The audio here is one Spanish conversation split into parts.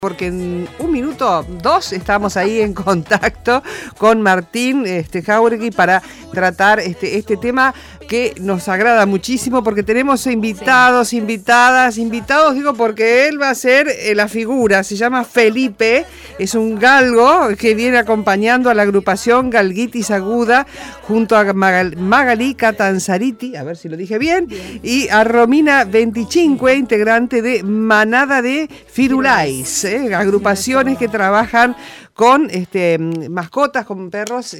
Porque en 1 minuto, 2, estamos ahí en contacto con Martín Jáuregui para tratar este tema que nos agrada muchísimo, porque tenemos invitados, invitados, digo, porque él va a ser la figura. Se llama Felipe, es un galgo que viene acompañando a la agrupación Galguitis Aguda junto a Magalí Catanzariti, a ver si lo dije bien, y a Romina 25, integrante de Manada de Firulais. Agrupaciones que trabajan con mascotas, con perras,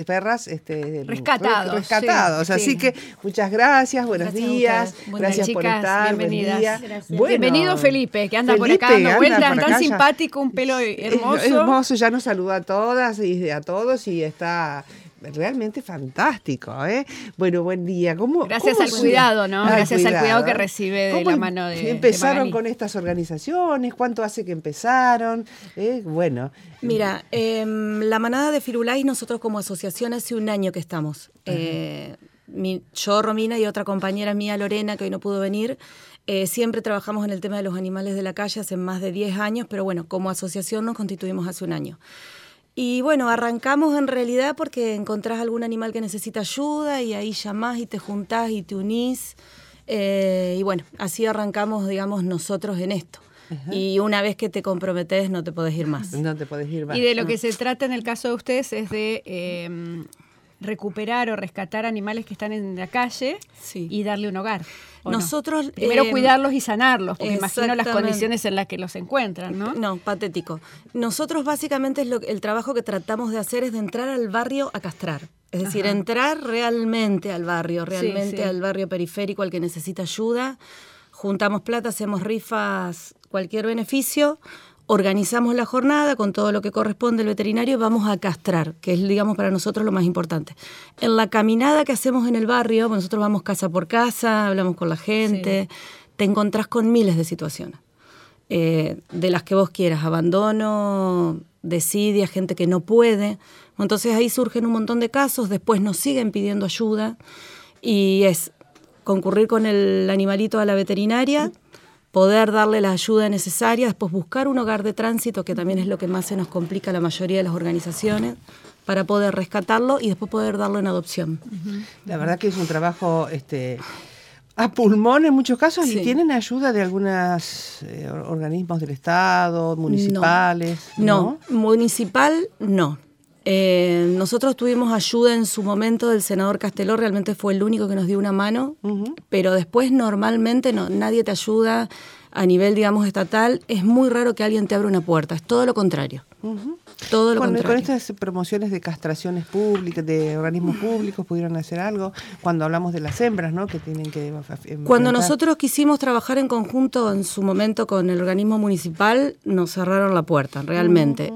rescatados. Sí, así que muchas gracias, buenos días, gracias chicas, por estar, bienvenidas. Bueno, bienvenido Felipe, que anda por acá dando vueltas, tan simpático, un pelo hermoso. Hermoso, ya nos saluda a todas y a todos y está realmente fantástico, ¿eh? Bueno, buen día. Gracias al cuidado, ¿no? Gracias al cuidado que recibe de la mano de empezaron de con estas organizaciones? ¿Cuánto hace que empezaron? Bueno. Mira, la Manada de Firulais, nosotros como asociación hace 1 año que estamos. Yo, Romina y otra compañera mía, Lorena, que hoy no pudo venir, siempre trabajamos en el tema de los animales de la calle hace más de 10 años, pero bueno, como asociación nos constituimos hace 1 año. Y bueno, arrancamos en realidad porque encontrás algún animal que necesita ayuda y ahí llamás y te juntás y te unís. Y bueno, así arrancamos, digamos, nosotros en esto. Ajá. Y una vez que te comprometés no te podés ir más. No te podés ir más. Y de lo que se trata en el caso de ustedes es de recuperar o rescatar animales que están en la calle, sí, y darle un hogar. Nosotros no? Primero cuidarlos y sanarlos, porque imagino las condiciones en las que los encuentran, ¿no? No, patético. Nosotros básicamente el trabajo que tratamos de hacer es de entrar al barrio a castrar. Es decir, entrar realmente al barrio, al barrio periférico, al que necesita ayuda. Juntamos plata, hacemos rifas, cualquier beneficio, organizamos la jornada con todo lo que corresponde al veterinario y vamos a castrar, que es, digamos, para nosotros lo más importante. En la caminada que hacemos en el barrio, nosotros vamos casa por casa, hablamos con la gente, te encontrás con miles de situaciones, de las que vos quieras, abandono, desidia, gente que no puede. Entonces ahí surgen un montón de casos, después nos siguen pidiendo ayuda y es concurrir con el animalito a la veterinaria, poder darle la ayuda necesaria, después buscar un hogar de tránsito, que también es lo que más se nos complica a la mayoría de las organizaciones, para poder rescatarlo y después poder darlo en adopción. La verdad que es un trabajo a pulmón en muchos casos. Sí. ¿Y tienen ayuda de algunos organismos del Estado, municipales? No, municipal no. Nosotros tuvimos ayuda en su momento del senador Casteló, realmente fue el único que nos dio una mano, pero después normalmente nadie te ayuda a nivel, digamos, estatal. Es muy raro que alguien te abra una puerta, es todo lo contrario. Todo lo contrario. Con estas promociones de castraciones públicas, de organismos públicos, ¿pudieron hacer algo? Cuando hablamos de las hembras, ¿no? Que tienen que Cuando nosotros quisimos trabajar en conjunto en su momento con el organismo municipal, nos cerraron la puerta, realmente.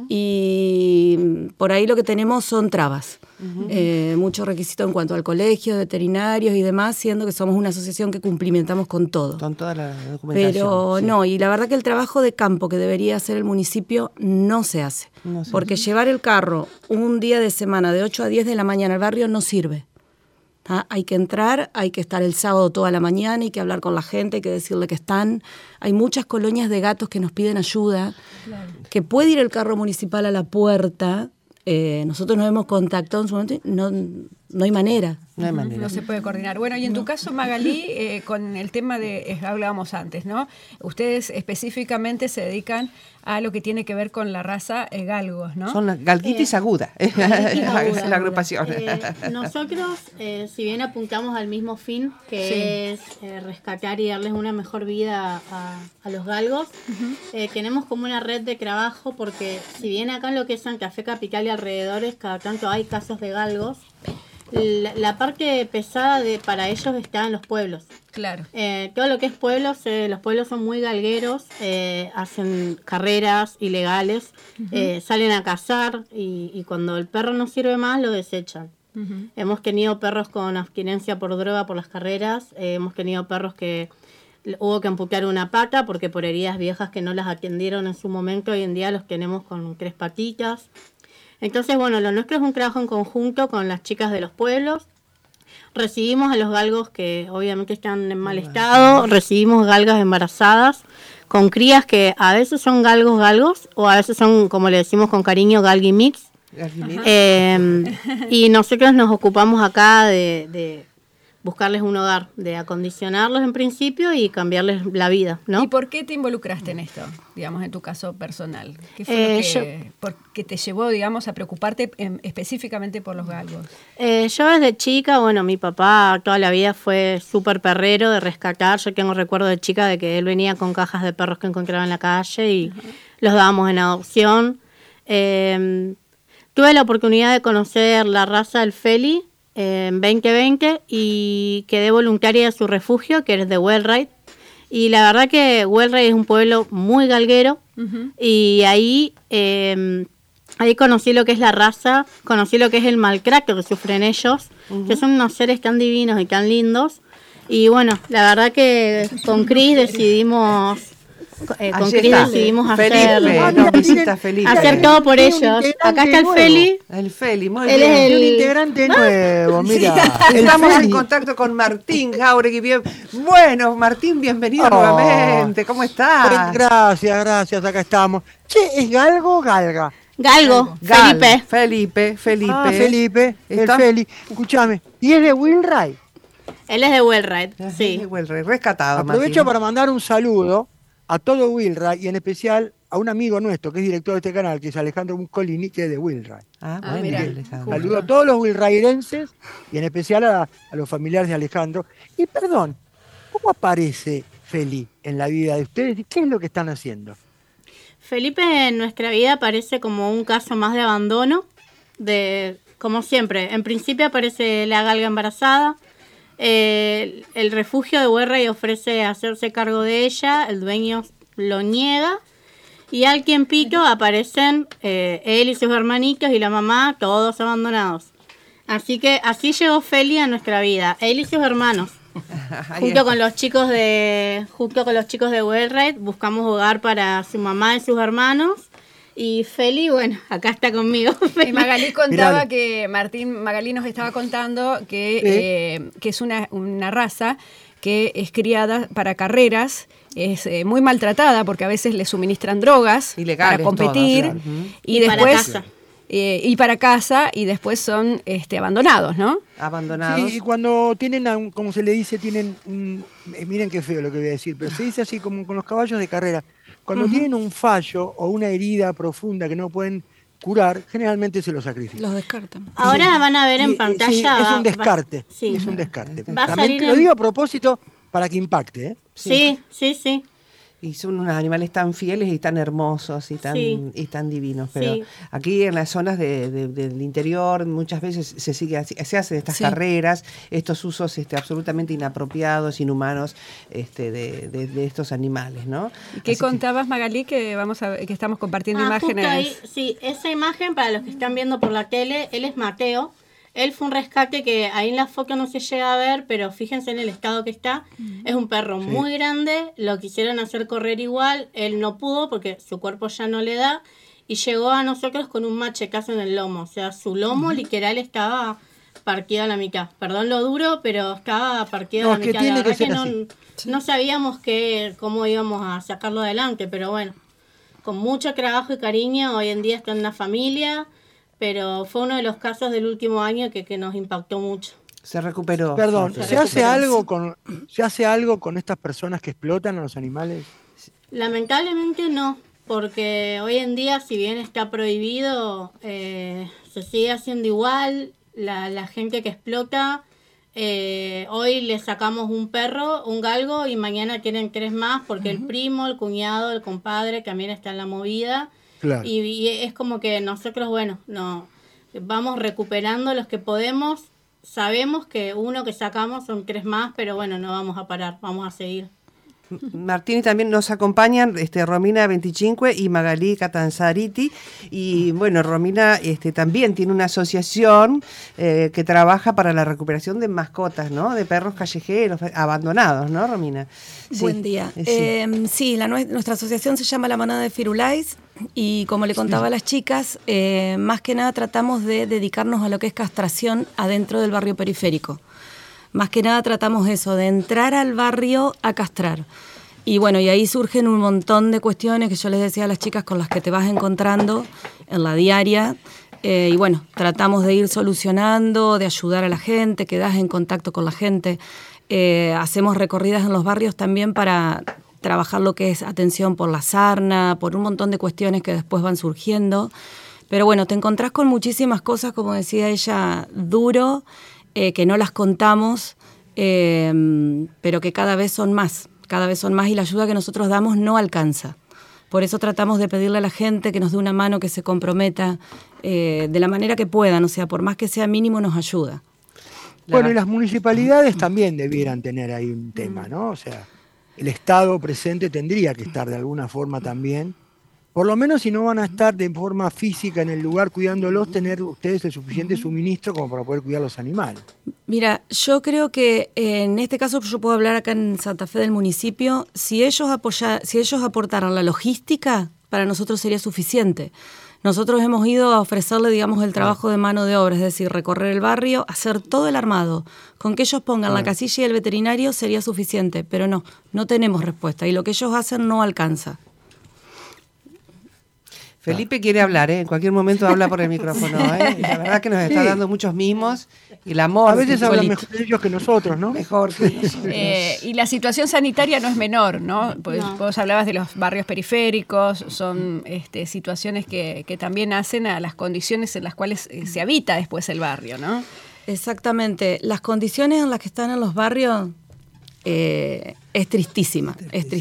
Y por ahí lo que tenemos son trabas. Muchos requisitos en cuanto al colegio, veterinarios y demás, siendo que somos una asociación que cumplimentamos con todo. Con toda la documentación. Pero no, y la verdad que el trabajo de campo que debería hacer el municipio no se hace. Porque llevar el carro un día de semana de 8 a 10 de la mañana al barrio no sirve. Hay que entrar, hay que estar el sábado toda la mañana, hay que hablar con la gente, hay que decirle que están. Hay muchas colonias de gatos que nos piden ayuda, que puede ir el carro municipal a la puerta. Nosotros nos hemos contactado en su momento y no hay manera. No se puede coordinar. Bueno, y en tu caso, Magalí, con el tema de, hablábamos antes, ¿no? Ustedes específicamente se dedican a lo que tiene que ver con la raza galgos, ¿no? Son las Galguitis Aguda, es la agrupación. Nosotros, si bien apuntamos al mismo fin, que es rescatar y darles una mejor vida a los galgos, tenemos como una red de trabajo, porque si bien acá en lo que es Santa Fe Capital y alrededores, cada tanto hay casos de galgos, la parte pesada para ellos está en los pueblos. Claro. Todo lo que es pueblos, los pueblos son muy galgueros, hacen carreras ilegales, salen a cazar y cuando el perro no sirve más lo desechan. Hemos tenido perros con abstinencia por droga por las carreras, hemos tenido perros que hubo que amputar una pata porque por heridas viejas que no las atendieron en su momento, hoy en día los tenemos con 3 patitas. Entonces, bueno, lo nuestro es un trabajo en conjunto con las chicas de los pueblos. Recibimos a los galgos que obviamente están en mal estado, recibimos galgas embarazadas con crías que a veces son galgos o a veces son, como le decimos con cariño, galgi mix. Y nosotros nos ocupamos acá de buscarles un hogar, de acondicionarlos en principio y cambiarles la vida, ¿no? ¿Y por qué te involucraste en esto, digamos, en tu caso personal? ¿Qué fue que te llevó, digamos, a preocuparte específicamente por los galgos? Yo desde chica, bueno, mi papá toda la vida fue súper perrero de rescatar. Yo tengo recuerdo de chica de que él venía con cajas de perros que encontraba en la calle y los dábamos en adopción. Tuve la oportunidad de conocer la raza del Feli en 2020 y quedé voluntaria de su refugio, que es de Wellright. Y la verdad que Wellright es un pueblo muy galguero y ahí conocí lo que es la raza, conocí lo que es el maltrato que sufren ellos, que son unos seres tan divinos y tan lindos. Y bueno, la verdad que con Cris decidimos... hacer todo por ellos. Acá está el Feli. El Feli, muy Él bien. es el integrante nuevo, mira. Estamos en contacto con Martín Jáuregui. Bueno, Martín, bienvenido nuevamente. ¿Cómo estás? Gracias, acá estamos. Che, ¿es galgo o galga? Galgo, Felipe. Felipe, el Feli. Escúchame, ¿y es de Wellright? Él es de Wellright, sí. De Wellright, rescatado. Aprovecho Martín. para mandar un saludo a todo Wellright y en especial a un amigo nuestro que es director de este canal, que es Alejandro Muscolini, que es de Wellright. Bueno, mira. Saludo a todos los wellrairenses y en especial a los familiares de Alejandro. Y perdón, ¿cómo aparece Feli en la vida de ustedes y qué es lo que están haciendo? Felipe en nuestra vida aparece como un caso más de abandono, como siempre. En principio aparece la galga embarazada. El refugio de Wellright ofrece hacerse cargo de ella, el dueño lo niega y al tiempito aparecen él y sus hermanitos y la mamá, todos abandonados. Así que así llegó Feli a nuestra vida, él y sus hermanos. Junto con los chicos de Wellright buscamos hogar para su mamá y sus hermanos. Y Feli, bueno, acá está conmigo. Y Magalí contaba Magalí nos estaba contando que es una raza que es criada para carreras, es muy maltratada porque a veces le suministran drogas ilegales para competir todas, claro. y para casa y después son abandonados, ¿no? Abandonados. Sí, y cuando tienen, como se le dice, miren qué feo lo que voy a decir, pero se dice así como con los caballos de carrera. Cuando tienen un fallo o una herida profunda que no pueden curar, generalmente se los sacrifican. Los descartan. Ahora van a ver en pantalla. Sí, es un descarte. Sí. Es un descarte. Va a salir Lo digo a propósito para que impacte, ¿eh? Sí. Y son unos animales tan fieles y tan hermosos y tan divinos. Pero aquí en las zonas del interior muchas veces se hacen estas carreras, estos usos absolutamente inapropiados, inhumanos de estos animales, ¿no? ¿Y qué contabas, Magalí, que estamos compartiendo imágenes? Ahí, sí, esa imagen para los que están viendo por la tele, él es Mateo. Él fue un rescate que ahí en la foto no se llega a ver, pero fíjense en el estado que está. Es un perro muy grande, lo quisieron hacer correr igual, él no pudo porque su cuerpo ya no le da y llegó a nosotros con un machecazo en el lomo. O sea, su lomo literal estaba partido a la mitad. Perdón lo duro, pero estaba partido a la mitad. La verdad que no sabíamos cómo íbamos a sacarlo adelante, pero bueno, con mucho trabajo y cariño, hoy en día está en una familia. Pero fue uno de los casos del último año que nos impactó mucho. Se recuperó. Perdón, ¿se hace algo con estas personas que explotan a los animales? Lamentablemente no, porque hoy en día, si bien está prohibido, se sigue haciendo igual. La gente que explota, hoy le sacamos un perro, un galgo, y mañana quieren 3 más porque el primo, el cuñado, el compadre también está en la movida. Claro. Y es como que nosotros, vamos recuperando los que podemos. Sabemos que uno que sacamos son 3 más, pero bueno, no vamos a parar, vamos a seguir. Martín, y también nos acompañan Romina Venticinque y Magalí Catanzariti. Y bueno, Romina también tiene una asociación que trabaja para la recuperación de mascotas, ¿no? De perros callejeros abandonados, ¿no, Romina? Sí. Buen día. Sí, nuestra asociación se llama La Manada de Firulais y como le contaba a las chicas, más que nada tratamos de dedicarnos a lo que es castración adentro del barrio periférico. Más que nada tratamos eso, de entrar al barrio a castrar. Y bueno, y ahí surgen un montón de cuestiones que yo les decía a las chicas con las que te vas encontrando en la diaria. Y bueno, tratamos de ir solucionando, de ayudar a la gente, quedás en contacto con la gente. Hacemos recorridas en los barrios también para trabajar lo que es atención por la sarna, por un montón de cuestiones que después van surgiendo. Pero bueno, te encontrás con muchísimas cosas, como decía ella, duro, que no las contamos, pero que cada vez son más y la ayuda que nosotros damos no alcanza. Por eso tratamos de pedirle a la gente que nos dé una mano, que se comprometa de la manera que puedan, o sea, por más que sea mínimo nos ayuda. Bueno, y las municipalidades también debieran tener ahí un tema, ¿no? O sea, el Estado presente tendría que estar de alguna forma también. Por lo menos si no van a estar de forma física en el lugar cuidándolos, tener ustedes el suficiente suministro como para poder cuidar los animales. Mira, yo creo que en este caso yo puedo hablar acá en Santa Fe del municipio, si ellos aportaran la logística, para nosotros sería suficiente. Nosotros hemos ido a ofrecerle, digamos, el trabajo de mano de obra, es decir, recorrer el barrio, hacer todo el armado. Con que ellos pongan la casilla y el veterinario sería suficiente, pero no tenemos respuesta y lo que ellos hacen no alcanza. Felipe quiere hablar, en cualquier momento habla por el micrófono. La verdad que nos está dando muchos mimos y el amor. A veces hablan mejor ellos que nosotros, ¿no? Mejor que y la situación sanitaria no es menor, ¿no? Pues vos hablabas de los barrios periféricos, son situaciones que también hacen a las condiciones en las cuales se habita después el barrio, ¿no? Exactamente. Las condiciones en las que están en los barrios es tristísima.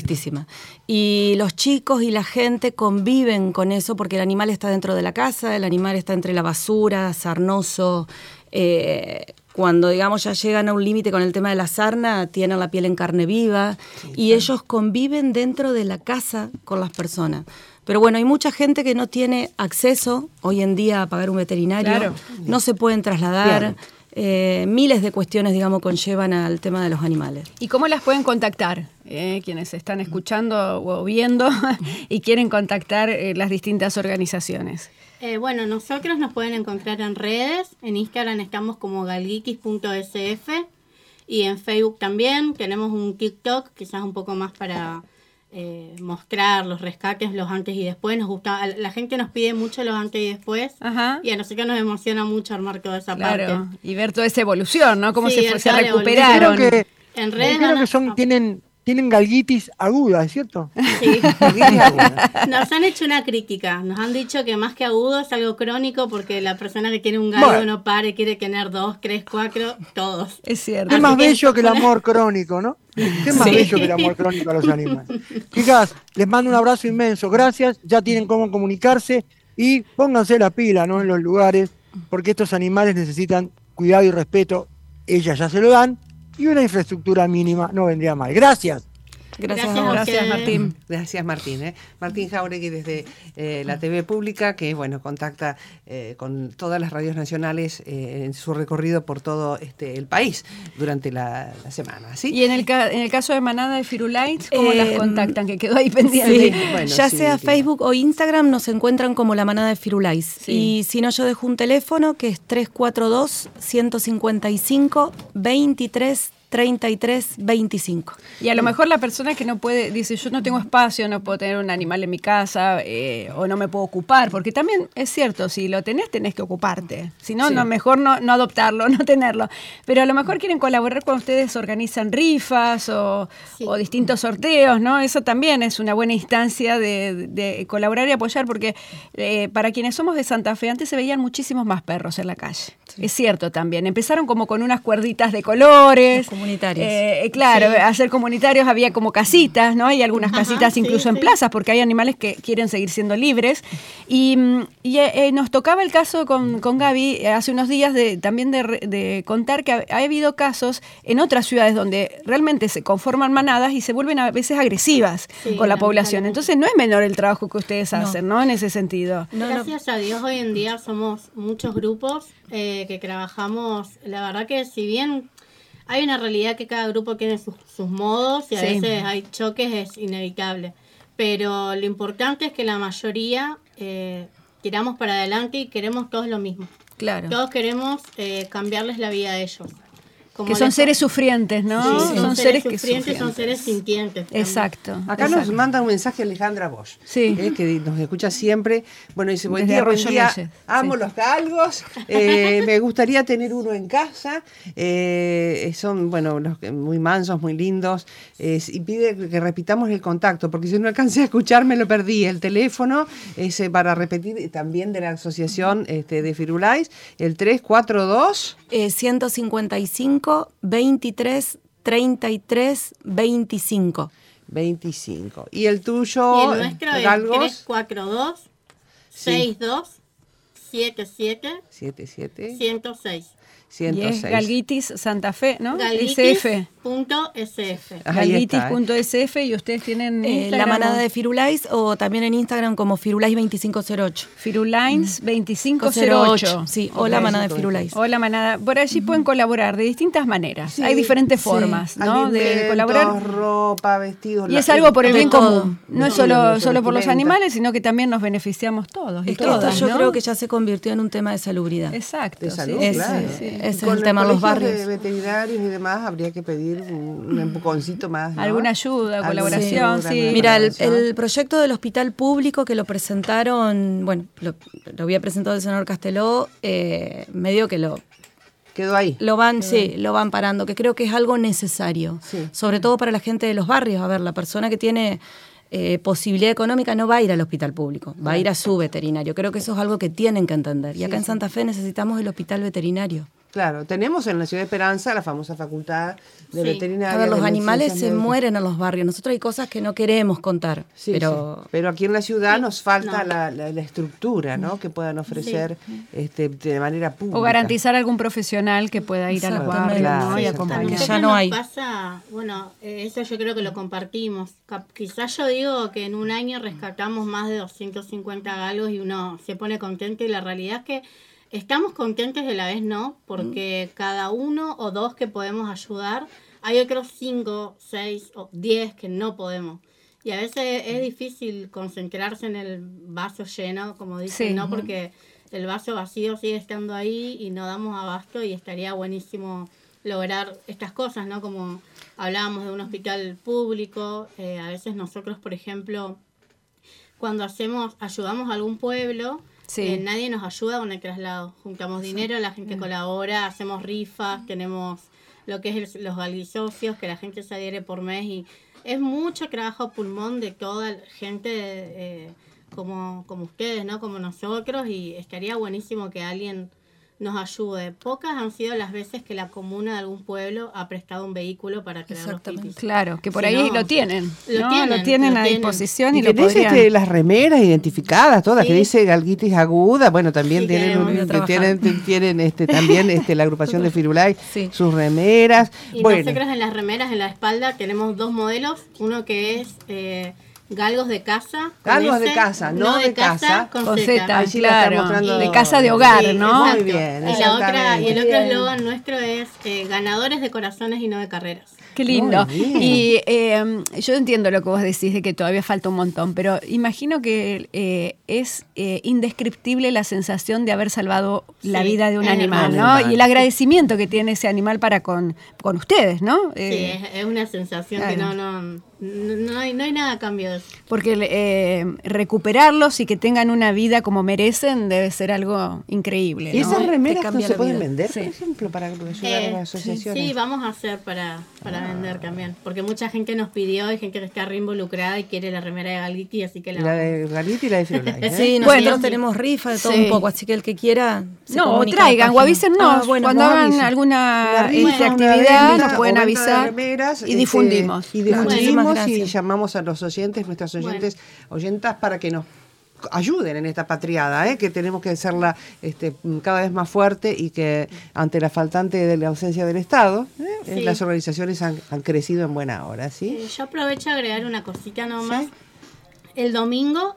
Y los chicos y la gente conviven con eso porque el animal está dentro de la casa, el animal está entre la basura, sarnoso. Cuando, digamos, ya llegan a un límite con el tema de la sarna, tienen la piel en carne viva y ellos conviven dentro de la casa con las personas. Pero bueno, hay mucha gente que no tiene acceso hoy en día a pagar un veterinario, no se pueden trasladar. Miles de cuestiones, digamos, conllevan al tema de los animales. ¿Y cómo las pueden contactar? Quienes están escuchando o viendo y quieren contactar las distintas organizaciones. Bueno, nosotros nos pueden encontrar en redes. En Instagram estamos como galguiquis.sf y en Facebook también. Tenemos un TikTok, quizás un poco más para mostrar los rescates, los antes y después. Nos gusta, la gente nos pide mucho los antes y después. Ajá. Y a nosotros nos emociona mucho armar toda esa parte. Y ver toda esa evolución, ¿no? Cómo se recuperaron. En redes creo que tienen galguitis aguda, ¿es cierto? Sí. Nos han hecho una crítica. Nos han dicho que más que agudo es algo crónico porque la persona que tiene un galgo no quiere tener 2, 3, 4, todos. Es cierto. Qué más bello que el amor crónico, ¿no? Qué más bello que el amor crónico a los animales. Chicas, les mando un abrazo inmenso. Gracias. Ya tienen cómo comunicarse y pónganse la pila, ¿no? En los lugares, porque estos animales necesitan cuidado y respeto. Ellas ya se lo dan. Y una infraestructura mínima no vendría mal. Gracias. Gracias Martín. Gracias Martín. Martín Jáuregui desde la TV Pública, que bueno, contacta con todas las radios nacionales en su recorrido por todo el país durante la semana. ¿Sí? Y en el caso de Manada de Firulais, ¿cómo las contactan? Que quedó ahí pendiente. Sí. Bueno, ya sea Facebook o Instagram nos encuentran como La Manada de Firulais. Sí. Y si no, yo dejo un teléfono que es 342-155-23-33-25. Y a lo mejor la persona que no puede, dice, yo no tengo espacio, no puedo tener un animal en mi casa, o no me puedo ocupar, porque también es cierto, si lo tenés que ocuparte. Si no, mejor no adoptarlo, no tenerlo. Pero a lo mejor quieren colaborar cuando ustedes organizan rifas o distintos sorteos, ¿no? Eso también es una buena instancia de colaborar y apoyar, porque para quienes somos de Santa Fe, antes se veían muchísimos más perros en la calle. Sí. Es cierto también. Empezaron como con unas cuerditas de colores. Comunitarios. Claro, hacer comunitarios, había como casitas, ¿no? Hay algunas casitas incluso en plazas, porque hay animales que quieren seguir siendo libres. Y nos tocaba el caso con Gaby hace unos días también de contar que ha habido casos en otras ciudades donde realmente se conforman manadas y se vuelven a veces agresivas con la población. Entonces no es menor el trabajo que ustedes hacen, ¿no? En ese sentido. Gracias a Dios hoy en día somos muchos grupos que trabajamos. La verdad que si bien hay una realidad que cada grupo tiene sus modos y a veces hay choques, es inevitable. Pero lo importante es que la mayoría tiramos para adelante y queremos todos lo mismo. Claro. Todos queremos cambiarles la vida a ellos. Como que son seres sufrientes, ¿no? Sí, son seres sufrientes, son seres sintientes. Exacto. Acá nos manda un mensaje Alejandra Bosch, que nos escucha siempre. Bueno, dice, buen día, amo los galgos, me gustaría tener uno en casa. Son, bueno, muy mansos, muy lindos. Y pide que repitamos el contacto, porque si no alcancé a escucharme lo perdí. El teléfono es para repetir también de la asociación de Firulais, el 342 155 23 33 25. ¿Y el tuyo? Y el nuestro es 342 62 77 106. Y es Galguitis Santa Fe, ¿no? Galguitis.sf. Galguitis.sf y ustedes tienen la manada de Firulais o también en Instagram como Firulais 2508. Firulais 2508. Sí, o la manada de Firulais. O la manada. Por allí pueden colaborar de distintas maneras. Hay diferentes formas, ¿no? De colaborar. Ropa, vestidos. Y es algo por el bien común. No es solo por los animales, sino que también nos beneficiamos todos. Esto yo creo que ya se convirtió en un tema de salubridad. Exacto. De salud, claro. Ese es el tema de los barrios. De veterinarios y demás habría que pedir un empujoncito más, ¿no? Alguna ayuda, colaboración, sí. Mira, el proyecto del hospital público que lo presentaron, bueno, lo había presentado el senador Casteló, medio que quedó ahí. Lo van parando, que creo que es algo necesario, sobre todo para la gente de los barrios. A ver, la persona que tiene posibilidad económica no va a ir al hospital público, va a ir a su veterinario. Creo que eso es algo que tienen que entender. Y acá en Santa Fe necesitamos el hospital veterinario. Claro, tenemos en la Ciudad de Esperanza la famosa facultad de veterinaria. A ver, los animales se mueren en los barrios. Nosotros hay cosas que no queremos contar. Pero aquí en la ciudad nos falta la estructura, ¿no? Que puedan ofrecer de manera pública. O garantizar algún profesional que pueda ir a los barrios, ¿no? Y acompañar. Ya no hay. Pasa, bueno, eso yo creo que lo compartimos. Quizás yo digo que en un año rescatamos más de 250 galgos y uno se pone contento y la realidad es que estamos contentos y a la vez no, porque cada uno o dos que podemos ayudar, hay otros 5, 6 o 10 que no podemos. Y a veces es difícil concentrarse en el vaso lleno, como dicen, ¿no? Porque el vaso vacío sigue estando ahí y no damos abasto y estaría buenísimo lograr estas cosas, ¿no? Como hablábamos de un hospital público, a veces nosotros, por ejemplo, cuando ayudamos a algún pueblo, nadie nos ayuda con el traslado. Juntamos dinero, la gente colabora, hacemos rifas, tenemos lo que es los galguisocios, que la gente se adhiere por mes y es mucho trabajo pulmón de toda la gente como ustedes, ¿no? Como nosotros, y estaría buenísimo que alguien nos ayude. Pocas han sido las veces que la comuna de algún pueblo ha prestado un vehículo para crear los pipis. Claro, que por ahí lo tienen. Lo tienen a disposición y lo tenés podrían. Las remeras identificadas, todas, que dice galguitis aguda. Bueno, también tienen también la agrupación de Firulais, sus remeras. Y nosotros en las remeras, en la espalda, tenemos 2 modelos. Uno que es galgos de casa. Galgos de casa, no de casa. Con Z, claro. De casa de hogar, ¿no? Muy bien. Y el otro eslogan nuestro es ganadores de corazones y no de carreras. Qué lindo. Y yo entiendo lo que vos decís de que todavía falta un montón, pero imagino que es indescriptible la sensación de haber salvado la vida de un animal, ¿no? Y el agradecimiento que tiene ese animal para con ustedes, ¿no? Sí, es una sensación que no hay nada a cambio de eso. Porque recuperarlos y que tengan una vida como merecen debe ser algo increíble, ¿no? ¿Y esas remeras no se pueden vida. vender, por ejemplo, para ayudar a las asociaciones? Sí, vamos a hacer para vender también. Porque mucha gente nos pidió, hay gente que está re involucrada y quiere la remera de Galguiti, así que La de Galguiti y la de Firulais, ¿eh? Sí, nosotros tenemos rifa de todo un poco, así que el que quiera se No, comunica traigan o a la página. avísennos cuando hagan alguna actividad, nos pueden avisar y difundimos. Y difundimos Muchísimas y gracias. llamamos a los oyentes, nuestras oyentas, para que nos ayuden en esta patriada, que tenemos que hacerla cada vez más fuerte y que ante la faltante de la ausencia del Estado, Sí. las organizaciones han crecido en buena hora, ¿sí? Yo aprovecho a agregar una cosita nomás. Sí. El domingo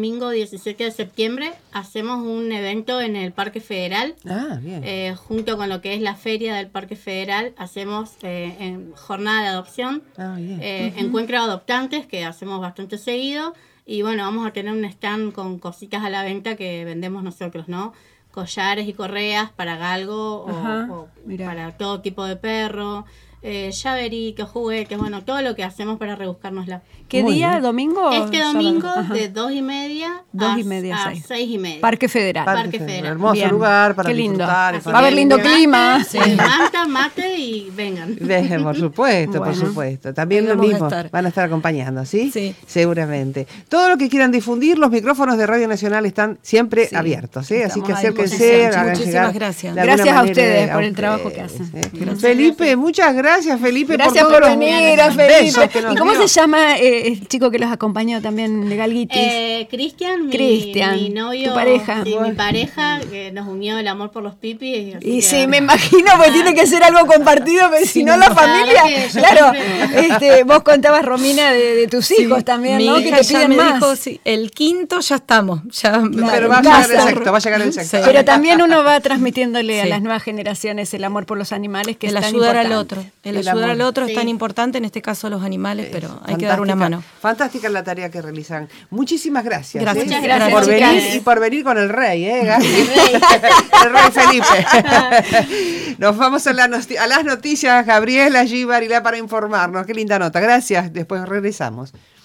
17 de septiembre, hacemos un evento en el Parque Federal. Ah, bien. Junto con lo que es la feria del Parque Federal, hacemos jornada de adopción, Ah, bien. encuentro de adoptantes, que hacemos bastante seguido. Y bueno, vamos a tener un stand con cositas a la venta que vendemos nosotros, ¿no? Collares y correas para galgo o para todo tipo de perro, llaveritos, juguetes, bueno, todo lo que hacemos para rebuscárnosla. ¿Qué Muy día? bien. ¿Domingo? Este domingo Sábado? Ajá. de 2:30 2:30 a 6:30. Parque Federal. Parque Federal. Hermoso Bien. lugar para Qué lindo. disfrutar. Así Va a haber que lindo mate, clima. Sí. Mate y vengan. Por supuesto, por Bueno. supuesto. También Ahí lo vamos a mismo, estar. van a estar acompañando, ¿sí? Sí. Seguramente. Todo lo que quieran difundir, los micrófonos de Radio Nacional están siempre Sí. abiertos, ¿sí? Así Estamos que a acérquense, disposición. hagan Muchísimas llegar gracias. de alguna Gracias a manera ustedes por el ustedes, trabajo que hacen. ¿eh? Felipe, muchas gracias, Felipe, Gracias por por todos los venir, besos Felipe. que nos ¿Y cómo dio. se llama el chico que los acompañó también de Galguitis? Cristian, Cristian, mi novio, tu pareja. sí, mi pareja, que nos unió el amor por los pipis. Y sí, me imagino, porque tiene que ser algo compartido, porque si no la familia, verdad que yo claro, siempre- vos contabas, Romina, de tus hijos también, Mi ¿no? Que hija te ya piden me más. dijo, sí, el quinto ya estamos. Pero va a llegar el sexto, va a llegar el sexto. Sí. Pero también uno va transmitiéndole a Sí. las nuevas generaciones el amor por los animales, que El es tan ayudar al importante. otro. El El ayudar amor. al otro es Sí. tan importante, en este caso a los animales, pero hay que dar una Fantástica, mano. Fantástica la tarea que realizan. Muchísimas gracias. Gracias. Muchas gracias, por chicas. venir y por venir con el rey, Gaby? El rey Felipe. Nos vamos a las noticias, Gabriela Gibarila, para informarnos. Qué linda nota. Gracias. Después regresamos.